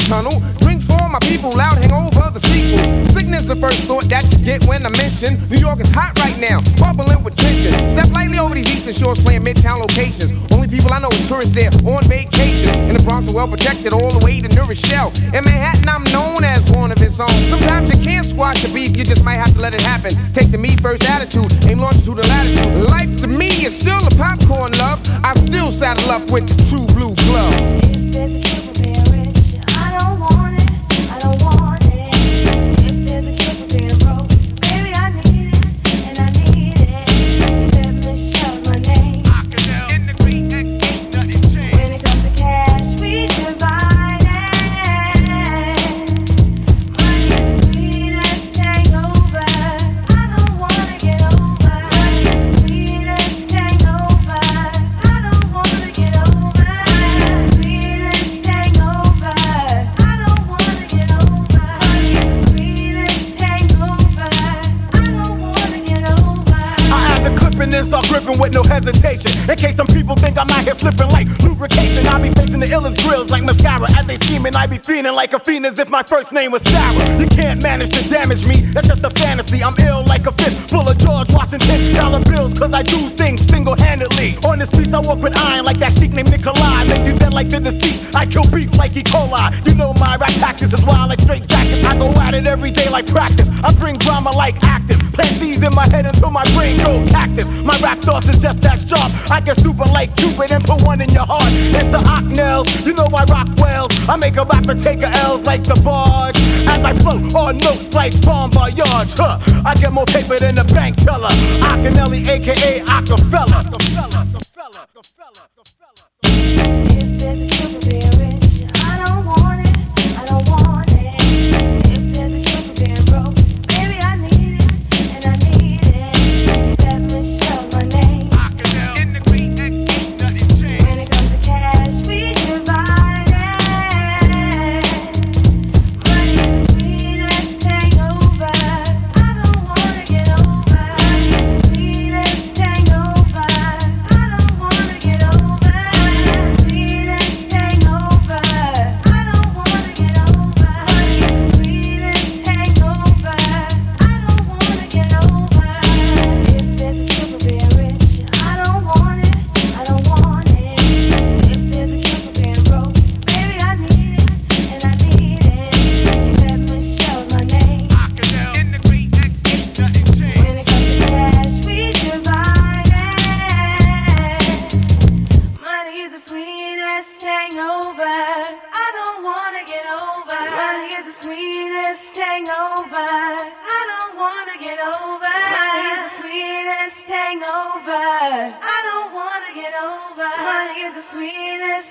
tunnel. Drinks for my people out, hangover the sequel. Sickness the first thought that you get when I mention New York is hot right now, bubbling with tension. Step lightly over these eastern shores playing midtown locations. Only people I know is tourists there on vacation. In the Bronx are well protected all the way to New Rochelle. In Manhattan I'm known as one of its own. Sometimes you can't squash a beef, you just might have to let it happen. Take the me first attitude, aim longitude and latitude. Life to me is still a popcorn love. I still saddle up with the True Blue Club. If there's a cure for being rich, I don't want it, I don't want it. If there's a cure for being broke, baby I need it, and I need it. That Michelle's my name. In the green X ain't nothing changed. When it comes to cash, we divide it. Money is the sweetest hangover. I don't wanna get over. Money is the sweetest hangover. I don't wanna get over. Money is the sweetest hangover. I don't wanna get over. Money is the sweetest hangover. I don't wanna get over. I add the clipping and start gripping with no hesitation. In case some people think I'm out here slipping like lubrication, I be facing the illest grills like mascara. As they scheming, I be feeling like a fiend as if my first name was Sarah. You can't manage to damage me, that's just a fantasy. I'm ill like a fist full of George watching $10 bills, cause I do things single-handedly. On the streets I walk with iron like that sheik named Nikolai. Make you dead like the deceased, I kill beef like E. coli. You know my rap tactics is wild like straight jackets. I go at it every day like practice. I bring drama like actors. Plant seeds in my head until my brain go cactus. My rap thoughts is just that sharp. I get stupid like Cupid and put one in your heart. It's the Ocknells, you know I rock wells. I make a rapper take a L's like the barge. As I float on notes like Bon Voyage. I get more paper than a bank teller. Akinelli, aka Acapella. If there's a cure for being rich, I don't want it, I don't want it. If there's a cure for being broke, baby I need it, and I need it. That Michelle's my name. In the green X ain't nothing changed. When it comes to cash, we divide it. Money is the sweetest hangover. I don't wanna get over. Money is the sweetest hangover. I don't wanna get over. Money is the sweetest hangover. I don't wanna get over. Money is the sweetest hangover. I don't wanna get over. If there's a cure for being rich, I don't want it, I don't want it. If there's a cure for being broke, baby I need it, and I need it. That Michelle's my name. In the green X ain't nothing changed. When it comes to cash, we divide it. Money is the sweetest hangover. I don't wanna get over. Money is the sweetest hangover. I don't wanna get over. Money is the sweetest hangover. I don't wanna get over. Money is the sweetest